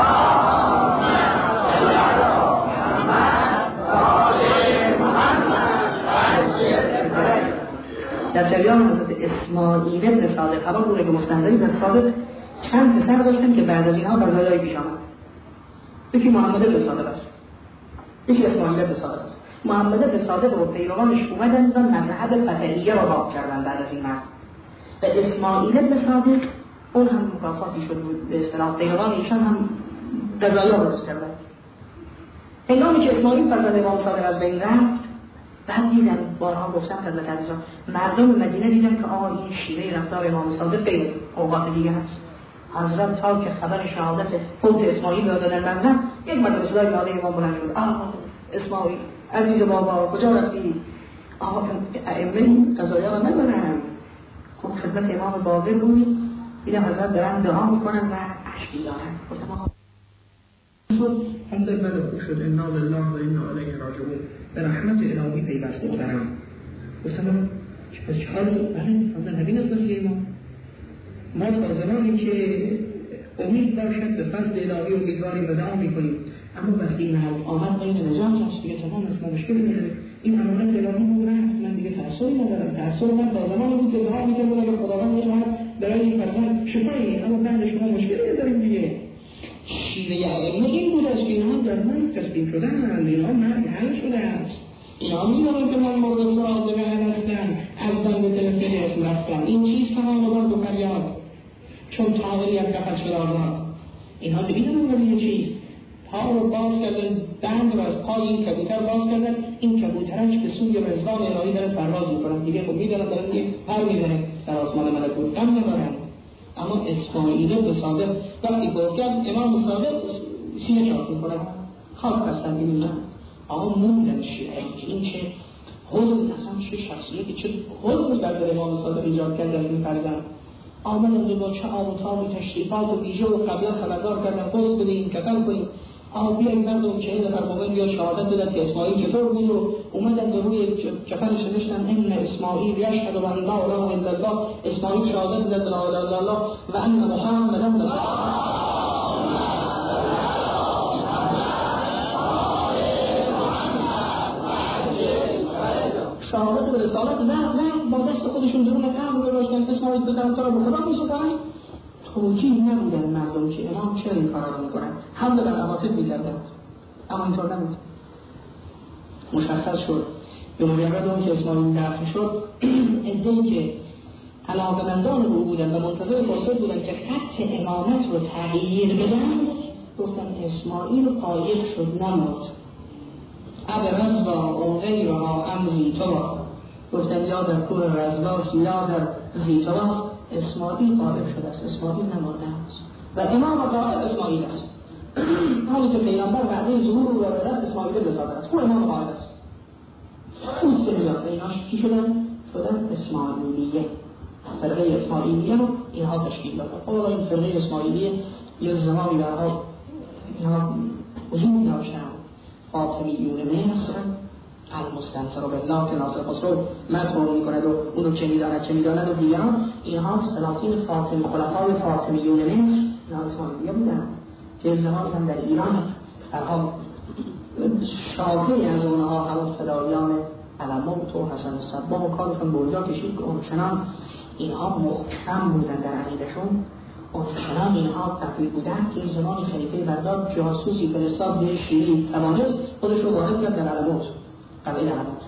در جریان حضرت اسماعیل ابن صادق حالا بوده که مستنظری در صادق چند پسر داشتن که بعد از اینها غزایای پیش آمد. یکی محمد ابن صادق است، یکی اسماعیل ابن صادق است. محمد ابن صادق و پیروانش اومدن و مذهب فتحیه را باب کردن بعد از این مرد و اسماعیل ابن صادق اون هم مکافاتی شد بود به اصطلاح پیروان ایشان هم غزایا درست کردن. هنگامی که اسماعیل فرزند امام صادق از بین رفت بعد دیدن بارها گفتم خدمت عزیزان مردم مدینه دیدن که این شیوه رفتار امام صادق به اوقات دیگه هست. حضرت تا که خبر شهادت فوت اسماعیل را دادن منزل یک مرتبه صدای ناله امام بلند شد اسماعیل عزیز بابا کجا رفتی؟ ائمه قضایا را ندارن. خب خدمت امام باقر بودی دیدم حضرت دارن دعا میکنن و اشکی دارن. گفتم آقا حمد الملک شد انا لله و انا الیه راجعون به رحمت الهی پیوسته بودم. گفتم پس چه حالتون؟ بله حمد نبی نسبت امام ما تا زمانی که امید باشد به فضل الهی امیدواریم و دعا میکنیم، اما وقتی این حال آمد بین نجات هست دیگه تمام است، ما مشکل نداره. این امانت الهی بود رفت، من دیگه تأثیری ندارم. تأثیر من تا زمانی بود که دعا میکنم اگر خداوند میخواهد برای این فرزند شفایی، اما بعد شما مشکلی نداریم دیگه. شیوه ائمه این بود است که اینها در من تسلیم شدن، اینها مرگ حل شده است. اینها میدونن که من مورد سراغ بگن هستم، از بند تلفنی اسم رفتم. این چیز تمام بودن دو فریاد چون تاوری از کفت شده آزاد. اینها میدونن ولی یه چیز پا رو باز کردن، بند رو از پای این کبوتر باز کردن، این کبوترش به سوی رضوان الهی داره پرواز میکنن دیگه. خب میدونن دارن که پر میزنه در آسمان ملکوت غم ندارن. اما اسماعیل به صادق وقتی گفت کرد امام صادق سینه چاک میکنه خاک بستن این نه آقا موندن شیعه این چه حضر اصلا چه شخصیتی چه حضر در دل امام صادق ایجاد کرد از این فرزند. آمدن با چه آب و تاب تشریفات و ویژه و قبلا خبردار کردن قصد بدین کفن کنین بیایید مردم که این نفر مومن بیا شهادت بدن که اسماعیل چطور بود و اومدن به روی کفنش نوشتن ان اسماعیل یشهد و ان لا اله الا الله. اسماعیل شهادت داد لا اله الا الله و ان محمدا رسول الله. شهادت به رسالت نه با دست خودشون درون قبر گذاشتن اسماعیل بزن تو را به خدا میسپارن. توجیه نبودن مردم که امام چرا این کارا رو میکنن، حمله بر عواطف میکردن. اما اینطور نبود. مشخص شد به مجرد اون که اسماعیل دفن شد عده‌ای که علاقه‌مندان او بودن و منتظر فرصت بودن که خط امامت رو تغییر بدن گفتن اسماعیل قایق شد نمرد. اب رزبا او غیرها امزی تو گفتن یا در کور رزباست یا در زیتواست. اسماعیل قائب شده است، اسماعیل نمرده است و امام قائب اسماعیل است. حالی که پیامبر بعد ظهور و ولادت اسماعیل بزاده است، او امام قائب است. اون سمیات ایناش چی شدن اسماعیلیه. فرقه اسماعیلیه رو اینها تشکیل دادن. اولا این فرقه اسماعیلیه یه زمانی برها اینها وجود داشتن. فاطمیون مصر المستنصر بالله که ناصر خسرو مدعو می‌کند و اونو چه می‌داند و دیگران اینها سلاطین فاطمی خلفای فاطمیون مصر اینها اسماعیلیه بودن که زمانی هم در ایران برها شاخه‌ای از اونها همون فدایان علموت و حسن صبا و کارشون به اونجا کشید که اونچنان اینها محکم بودن در عقیدشون، اونچنان اینها قوی بودن که زمانی خلیفه بغداد جاسوسی فرستاد به شیعی توانست خودش رو وارد کرد در علموت قلعه علموت.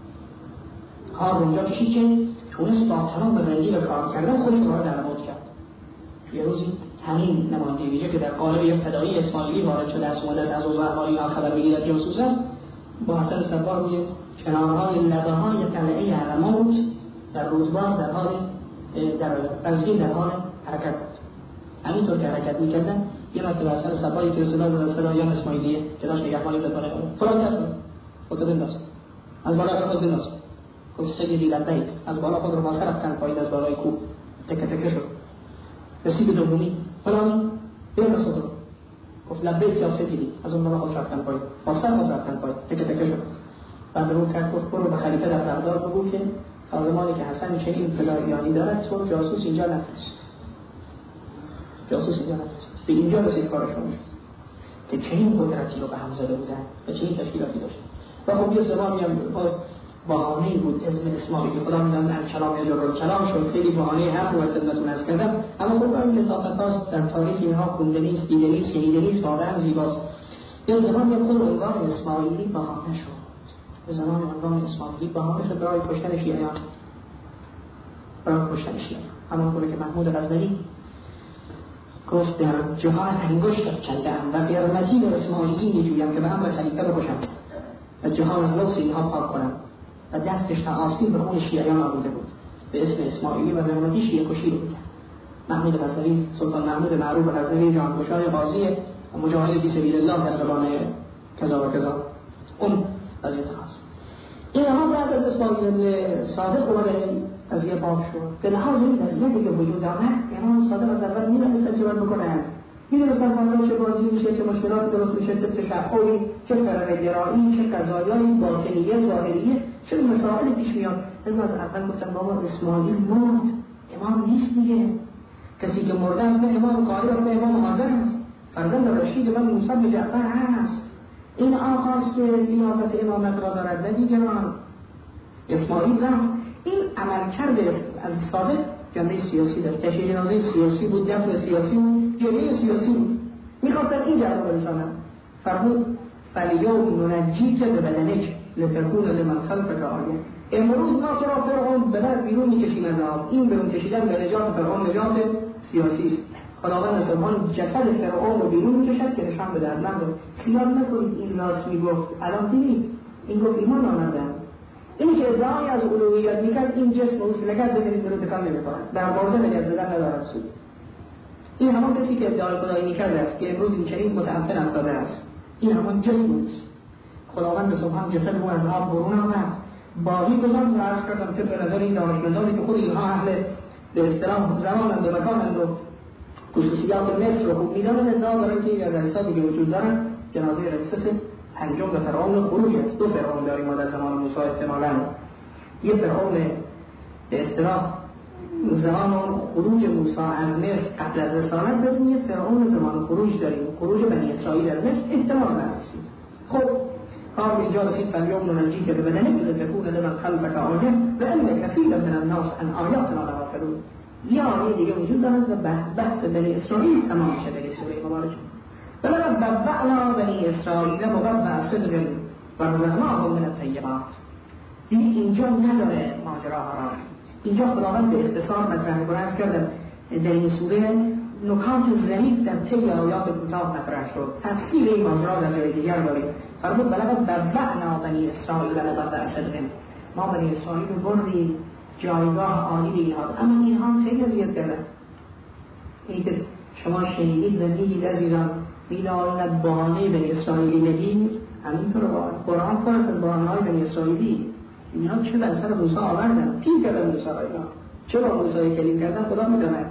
کار رو اونجا کشید که تونست با تمام رنجی به کار کردن خودش رو وارد علموت کرد. یه روزی همین نماینده ویژه که در قالب یک فدایی اسماعیلی وارد شده است اومده از اوضاع احوالی خبر بگیرد جاسوس است، با حسن صبا روی کنارهای لبه‌های قلعه علموت در رودبار در حال بزگیر در حال حرکت بود. همینطور که حرکت می‌کردن یه مرتبه حسن صبایی که صدا زد فدایان اسماعیلیه که داشت نگهبانی می‌کنه فلان کس خودت بنداز از بالا خود بنداز. گفت سیدی لبیک. از بالا خود رو با سر افکن پایین از بالای کوه تکه تکه شد. رسید به دومی فلانی بیا صدر گفت لبیک یا سیدی. از اون بالا خود رفتن پایین با سر خود رفتن پایین تکه تکه شد. بعد رو کرد گفت برو به خلیفه در بغداد بگو که تا زمانی که حسن چنین فداییانی دارد تو جاسوس اینجا نفرست، جاسوس اینجا نفرست. به اینجا رسید کارشون که چنین قدرتی رو به هم زده بودن و چنین تشکیلاتی داشتن. و خب یه زمانی هم باز بهانه‌ای بود اسم اسماعیلی خدا میدونم در کلام یا جرال کلام شد، خیلی بهانه حق و خدمتتون عرض کردم، اما خب این لطافت‌ها در تاریخ اینها خونده نیست، دیده نیست، شنیده نیست، واقعا زیباست. یه زمانی خود عنوان اسماعیلی بهانه شد، به زمان عنوان اسماعیلی بهانه شد برای کشتن شیعیان، برای کشتن شیعیان. همانطور که محمود غزنوی گفت در جهان انگشت کندم و قرمتی به اسماعیلی میجویم که به هم خلیفه بکشم و جهان از لوث اینها پاک کنم و دستش تا آستین به خون شیعیان آورده بود به اسم اسماعیلی و قرمتی شیعه کشی رو میکرد. محمود غزنوی، سلطان محمود معروف غزنوی، جانگشای قاضی و مجاهد فی سبیل الله در زبان کذا و کذا، اون وضعیت خاص. این هم بعد از اسماعیل بن صادق اومده از یه باب شد. به لحاظ این وضعیتی که وجود آمد، امام صادق از اول می‌دونستن چه باید بکنن، می‌دونستن فردا چه بازی میشه، چه مشکلات درست میشه، چه تشحری، چه فرقه‌گرایی، چه قضایای باطنیه ظاهریه، چه مسائل پیش میاد. از اول گفتن بابا اسماعیل مرد، امام نیست دیگه، کسی که مرده است نه امام قائل است نه امام حاضر است، فرزند رشید من موسی بن جعفر هست، این آخاست که لیاقت امامت را دارد نه دیگران. اسماعیل رفت. این عملکرد از صادق جنبه سیاسی داشت، تشکیل جنازه سیاسی بود، دفن سیاسی بود، جنبه سیاسی بود. میخواستن این جنبه رو برسانن. فرمود فلیوم ننجیک به بدنک لتکون لمن خلفک آیه. امروز ما چرا فرعون به در بیرون میکشیم از آب، این بیرون کشیدن به نجات فرعون نجات سیاسی است. خداوند سبحان جسد فرعون رو بیرون میکشد که نشان بده من رو خیال نکنید این راست میگفت الان دیدید این گفت ایمان آوردن. این که ادعای از الوهیت میکرد این جسم و لگد بزنید برو تکان نمیخورد، در بارده لگد زدن ندارد سود. این همان کسی که ادعای خدایی میکرده است که امروز این چنین متعفن افتاده است، این همان جسم است. خداوند سبحان جسد رو از آب برون آورد، باقی گذارد و عرض کردم که به نظر این دانشمندانی که خود اینها اهل به اصطلاح زمانند و مکانند و خصوصیات مصر رو خوب میدانند، ادعا دارند که از اجسادی که وجود دارند جنازه رمسس پنجم به فرعون خروج است. دو فرعون داریم ما در زمان موسی احتمالاً، یه فرعون به اصطلاح زمان خروج موسی از مصر قبل از رسالت داریم، یه فرعون زمان خروج داریم، خروج بنی اسرائیل از مصر احتمال هست. خب کار اینجا رسید فلیوم ننجیک به بدنک لتکون لمن خلفک آیه و ان کثیرا من الناس عن آیاتنا غافلون. یه آیه دیگه وجود دارد و بحث بنی اسرائیل تمام شده در سوره مبارکه. ولقد بوأنا بنی اسرائیل مبوأ صدق و رزقناهم من الطیبات. دیگه اینجا نداره ماجراها را. اینجا خداوند به اختصار مطرح می‌کنه. عرض کردم در این سوره نکات ظریف در طی آیات کوتاه مطرح شد. تفسیر این ماجرا در جای دیگر داریم. فرمود ولقد بوأنا بنی اسرائیل مبوأ صدق. ما بنی اسرائیل رو بردیم جایگاه عالی اینها، اما اینها خیلی اذیت کردن. این که شما شنیدید و دیدید عزیزان، میدانند بهانه بنی اسرائیلی بگید، همینطور قرآن پر است از بهانه‌های بنی اسرائیلی. اینا چه بر سر موسی آوردن؟ پیر کردن موسی را. چرا موسی کلیم کردن خدا میداند.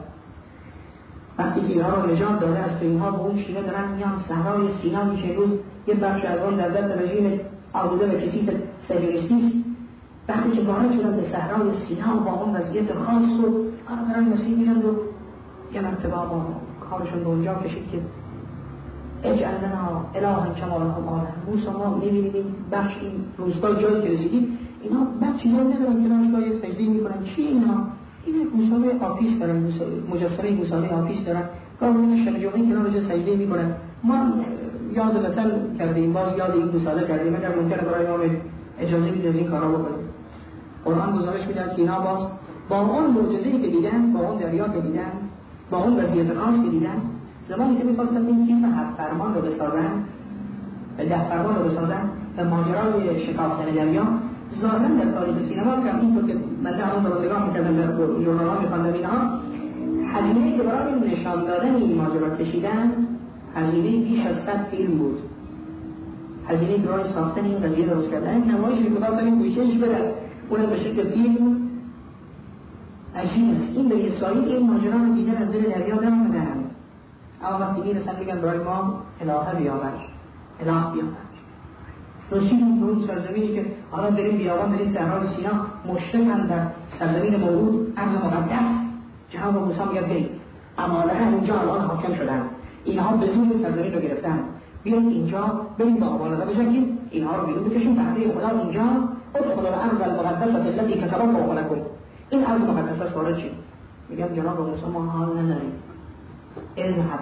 وقتی که اینها را نجات داده است و اینها به اون شیوه دارن میان صحرای سینا که روز یه بخش از آن در دست رژیم آبوده و کسیت سیریستی، وقتی که وارد شدن به صحرای سینا با اون وضعیت خاص و دارن مسیح میرن و یه مرتبه با کارشون به اونجا کشید که اجعل لنا الها کما لهم آله. موسی ما می‌بینیم این بخش این روزگار جایی که رسیدیم اینا بعد چیزا ندارن که ناشتای سجدی میکنن. چی اینا؟ این موسی آفیس دارن، مجسمه موسی آفیس دارن، گاهی شب جمعه کنار جا سجدی میکنن. ما یاد وطن کردیم، باز یاد این موسی کردیم، اگر ممکنه برای ما اجازه بدید از این کارا بکنیم. قرآن گزارش میده که اینا باز با اون معجزه‌ای که دیدن، با اون دریا که دیدن، با اون وضعیت خاصی که دیدن، زمانی که می‌خواستن این فیلم 7 فرمان رو بسازن، 10 فرمان رو بسازن و ماجرای شکافتن دریا، ظاهراً در تاریخ سینما که اینطور که من در اون رو نگاه می‌کردم در ژورنال‌ها می‌خوندم اینها، هزینه‌ای که برای نشان دادن این ماجرا کشیدن، هزینه بیش از 100 فیلم بود. هزینه برای ساختن این قضیه درست کردن، نمایشی که بخواستن این گوشه‌اش بره، اونم به شکل فیلم عجیب است. این به اسرائیل این ماجرا رو دیدن از دل دریا در آمدند. اما وقتی میرسن میگن برای ما الهه بیاور، اله بیاور. رسیدیم به اون سرزمینی که حالا بریم بیابان در این صحرای سینا مشرکن در سرزمین موعود ارض مقدس. جناب موسی میگه بریم، امالها اینجا الان حاکم شدن، اینها به زور سرزمین رو گرفتن، بیاین اینجا بریم با امالها بجنگیم، اینها رو بیرون بکشیم. بعد خدا اینجا ادخلوا الارض المقدسه التي كتب الله لكم. این ارض مقدسه است وارد شیم. میگم جناب موسی ما حال نداریم. اذهب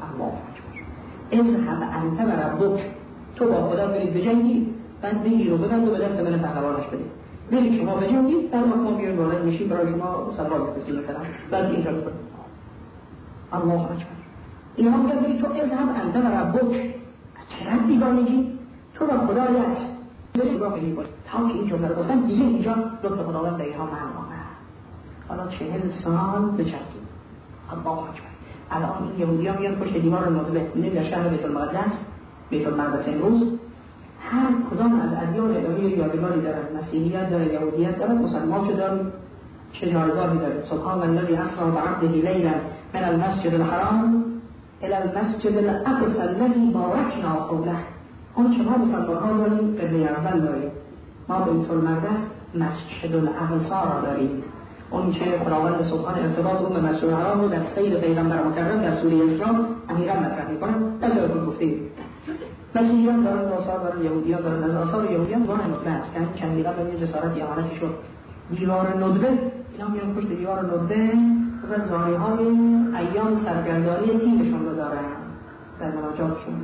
انت و ربک، تو با خدا برید بجنگید، بعد بگیر و ببند و به دست من پهلوانش بدید. برید شما بجنگید، بعد ما بیایم وارد میشیم برای شما سوال بپرسیم مثلا. بعد اینجا بکنید. الله اکبر. اینها میگن برید تو اذهب انت و ربک. چرا بیگانگی؟ تو با خدا یک برید با خیلی بود. تا که این جمله رو گفتن دیگه اینجا لطف خداوند در اینها معنا آمد. حالا 40 سال بچرخید. الله اکبر. الان این یهودی‌ها میان پشت دیوار ندبه در شهر بیت المقدس، بیت المقدس امروز هر کدام از ادیان الهی یادگاری دارن. مسیحیت داره، یهودیت داره، مسلمان چه داره، چه جایگاهی داره. سبحان الذی اسری بعبده لیلا من المسجد الحرام الى المسجد الاقصى الذي باركنا حوله. اون که ما مسلمان‌ها داریم قبله اول داریم، ما بیت المقدس مسجد الاقصی را داریم. اون که خداوند سبحان ارتباط اون به مسجد الحرام رو در سیر پیغمبر مکرم در سوره اسراء امیرا مطرح می‌کنه. در گفتیم مسیحیان دارن، نصارا دارن، یهودیان دارن. از آثار یهودیان وان ندبه است. یعنی چندیقا به جسارت اهانتی شد. دیوار ندبه، اینا میان پشت دیوار ندبه و زاریهای ایام سرگردانی تیمشون رو دارن در مناجاتشون.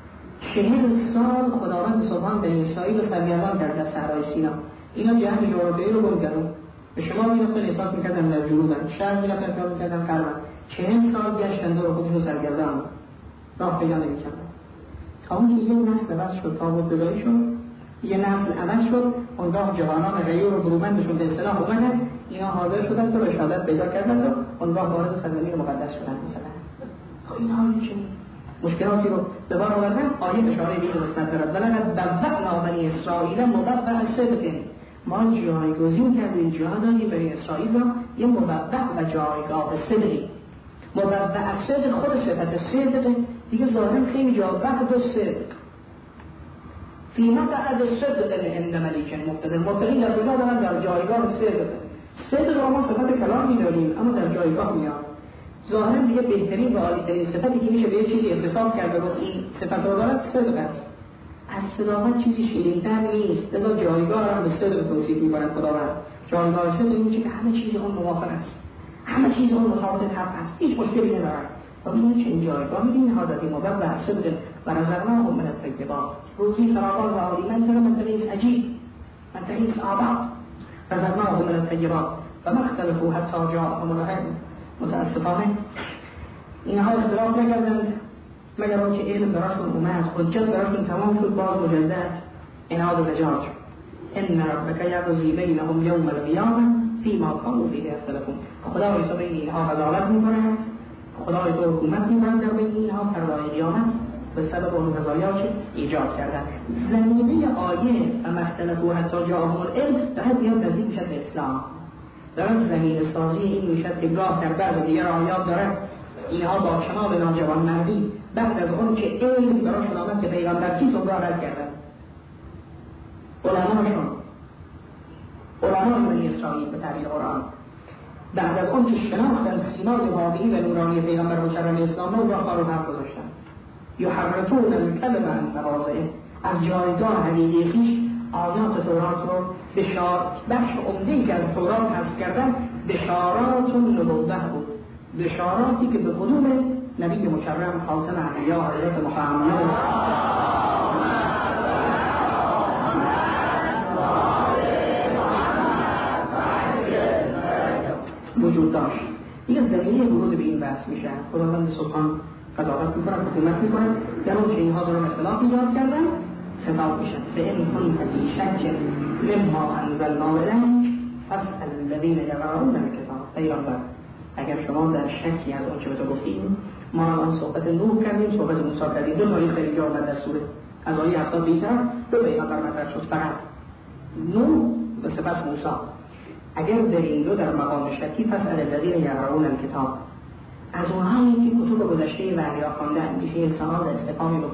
40 سال خداوند سبحان بنی اسرائیل رو سرگردان کرد در صحرای سینا. اینا جهت اروپایی رو گم کردن. به شما میگفتن احساس میکردن در جنوبن، شرق میگفتن احساس میکردن غربن. 40 سال گشتن دور خودشون سرگردان، راه پیدا نمی‌کردن. تا اون که یه نسل عوض شد، تابوت زدایی شد، یه نسل عوض شد، اونگاه جوانان غیور و برومندشون به اصطلاح اومدن، اینا حاضر شدن تو رشادت پیدا کردن و اونگاه وارد سرزمین مقدس شدن مثلا. خب این حال چه مشکلاتی رو به بار آوردن. آیه اشاره به این قسمت دارد. ولقد بوأنا بنی اسرائیل مبوأ صدق. ما جایگزین کردیم، جا دادیم بنی اسرائیل را یه مبوأ و جایگاه صدقی. مبوأ صدق خود صفت صدق دیگه ظاهرا خیلی جا بعد و صدق فی مقعد صدق عند ملیک مقتدر. مقتدر در کجا دارن؟ در جایگاه صدق. صدق رو ما صفت کلام می‌داریم اما در جایگاه میاد. ظاهرا دیگه بهترین و عالی‌ترین صفتی که میشه به یه چیزی اختصاص کرده و این صفت رو دارد صدق است. از صداقت چیزی شیرین‌تر نیست. لذا جایگاه رو به صدق توصیف می‌کند خداوند. جایگاه صدق این که همه چیز اون موافق است، همه چیز اون مطابق حق است، هیچ مشکلی نداره. و این چنین جایگاه می‌بینی حاضرین مبوأ صدق و رزقناهم من الطیبات. روزی فراوان و عالی منطقه عجیب، منطقه آباد. رزقناهم من الطیبات فما اختلفوا حتی جاءهم العلم. متاسفانه اینها اختلاف نکردند مگر آنکه علم براشون اومد، حجت براشون تمام شد، باز مجدد اناد و نجات. ان ربک یقضی بینهم یوم القیامه فیما کانوا فیه یختلفون. خدای تو بین اینها عدالت می‌کند، خدای تو حکومت می‌کند در بین اینها فردا قیامت به سبب اون قضایات ایجاد کردن. زمینه آیه و اختلفوا حتی جاءهم العلم داره بیاد نزدیک میشه به اسلام. دارن زمین سازی این میشد که گاه در بعض دیگر آیات داره اینها با شما به ناجوان مردی بعد از اون که علم براشون آمد که پیغمبر کیست اون را رد کردن. علمای بنی اسرائیل به تعبیر قرآن بعد از اون که شناختن سیمای واقعی و نورانی پیغمبر مکرم اسلام رو کار رو حرف گذاشتن. یحرفون الکلم عن مواضعه، از جایگاه حقیقی خویش آیات تورات رو بخش عمده‌ای که از تورات حذف کردن بشارات نبوه بود، بشاراتی که به قدوم نبی مکرم خاتم انبیا حضرت محمد وجود داشت. دیگه زمینه ورود به این بحث میشه. خداوند سبحان قضاوت میکنه، حکومت میکنه در اون که اینها دارن اختلاف ایجاد کردن خطاب میشن. فإن كنت في شك مما انزلنا الیک فاسأل الذین یقرؤون الکتاب. پیغمبر اگر شما در شکی از آنچه به تو گفتیم، ما الان صحبت نوح کردیم، صحبت موسی کردیم، دو تاریخ خیلی جا آمد در سوره از آیه 70 بیشتر دو پیغمبر مطرح شد، فقط نوح و سپس موسی. اگر در این دو در مقام شکی فاسأل الذین یقرؤون الکتاب، از اونهایی که کتب گذشته وحی خواندن میشه سوال استفهامی بکنید.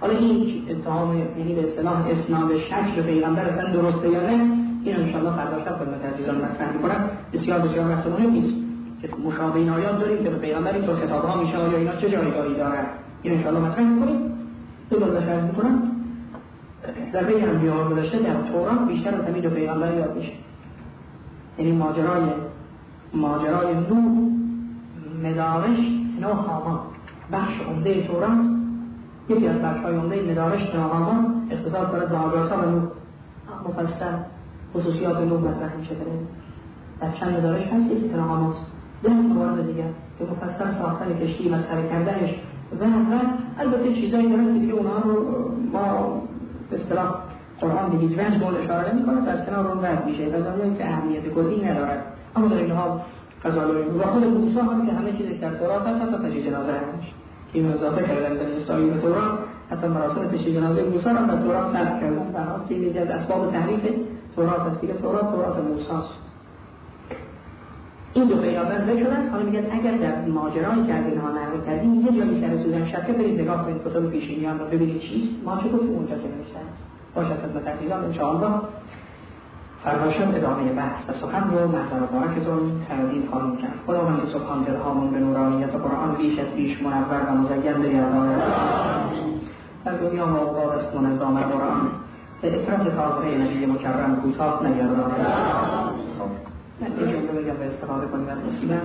حالا این اتهام یعنی به اصطلاح اسناد شک به پیغمبر اصلا درسته یا نه، این ان شاء الله فردا شب خدمت عزیزان مطرح می‌کنم. بسیار بسیار بحث مهمی نیست که مشابه این آیات داریم که به پیغمبر اینطور خطاب‌ها میشه، آیا اینا چه جایگاهی دارن، این ان شاء الله مطرح می‌کنیم. دو بار عرض می‌کنم در بین انبیاء گذشته در تورات بیشتر از همین دو پیغمبر یاد میشه. یعنی ماجرای نوح، مدارش، نوح، هامان، بخش عمده تورات، یکی از بخش‌های عمده مدارش نوح، هامان اختصاص دارد به آیات و نوح. مفصل خصوصیات نوح مطرح میشه. در چند مدارش هست یکی هامان، ده موارد دیگر که مفصل ساختن کشتی، مسخره کردنش و البته چیزایی هست که اونها رو ما به اصطلاح قرآن به هیچ وجه اون اشاره نمی‌کنه، در کنار اون رد میشه، قضاوتی که اهمیت کلی ندارد. اما در این حال قضاوت و خود موسی هم که همه چیزش در تورات هست، حتی تشییع جنازه هست که این اضافه کردن در اسرائیل تورات، حتی مراسم تشییع جنازه موسی هم در تورات ثبت کردن. در حالی که یکی از اسباب تحریف تورات است که تورات موسی است. این دو پیغمبر ذکر شده است. حالا میگن اگر در ماجرایی که از اینها نقل کردیم یه جایی سر سوزن شکه، برید نگاه کنید کتب پیشینیان رو ببینید چیست، ما چه گفتیم اونجا که نوشته است. باشد خدمت عزیزان ان شاء الله فردا شب ادامه بحث و سخن رو محضر مبارکتون تقدیم خواهیم کرد. خداوند سبحان دلهامون به نورانیت قرآن بیش از بیش منور و مزین بگرداند. در دنیا و عقبا است منظم قرآن به اطراف تاغره نبی مکرم کوتاه نگرداند. من این جمله بگم به استفاده کنیم از مصیبت.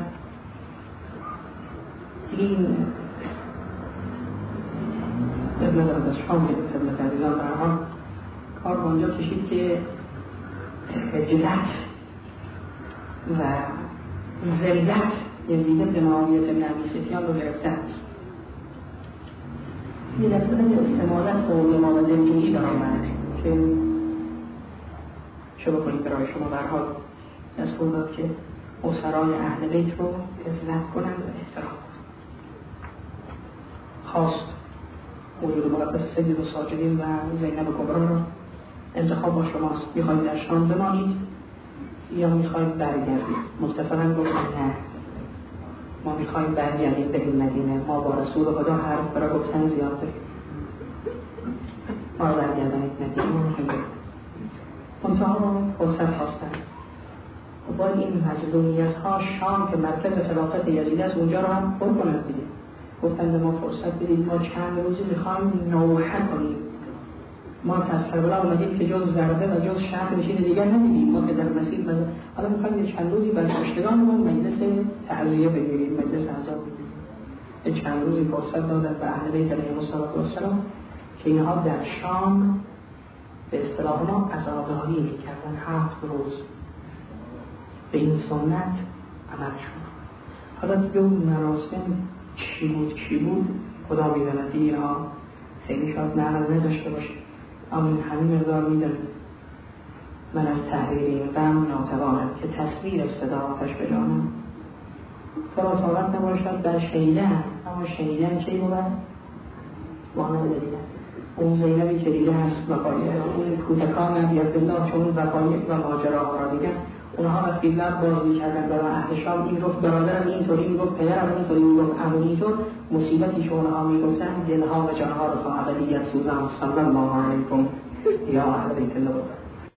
این ابن از شام که خدمت عزیزان برها کار اونجا کشید که خجلت و ذلت یزید بن معاویه بن ابی سفیان رو گرفته است. این دسته استمالت و علما و دلجویی برآمد که چه بکنید برای شما برها دستور داد که اسرای اهل بیت رو عزت کنند و احترام خواست موجود مقدس سید الساجدین و زینب کبرا رو انتخاب با شماست. میخواید در شام بمانید یا میخواید برگردید؟ مختصراً گفت نه، ما میخوایم برگردیم به این مدینه، ما با رسول خدا حرف برای گفتن زیاد داریم، ما برگردیم مدینه. منتها فرصت خواستن و با این مظلومیت ها شام که مرکز خلافت یزید است اونجا رو هم پر کنند دیدیم. گفتند ما فرصت بدید، ما چند روزی میخوایم نوحه کنیم. ما از کربلا اومدیم که جز ضربه و جز شهر چیز دیگر نمیدیم. ما که در مسیر حالا میخوایم یه چند روزی برای کشتگانمون مجلس تعزیه بگیریم، مجلس عزا بگیریم. یه چند روزی فرصت دادن به اهل بیت علیهم السلام که اینها در شام به اصطلاح ما عزاداری میکردن 7 روز. به این سنت عمل شد. حالا دیگه اون مراسم چی بود خدا میداند، دیگه ها خیلی شاید نقل نداشته باشه، اما این همین مقدار میدونید من از تحریر این غم ناتوانم که تصویر استداراتش بجانم. فراتاقت نباشد در شنیدن، اما شنیدن چی بود؟ واقعا بدیدن اون زینبی که دیده هست وقایع اون کودکان نبی عبدالله چون وقایع و ماجراها را دیگن، اونها وقتی لب باز می‌کردن برای اهل شام این گفت برادرم اینطوری میگفت، پدرم اینطوری میگفت، عمو اینطور، مصیبتی که اونها میگفتن دلها و جانها رو تا ابدیت سوزان. صلی الله علیکم یا اهل بیت الله.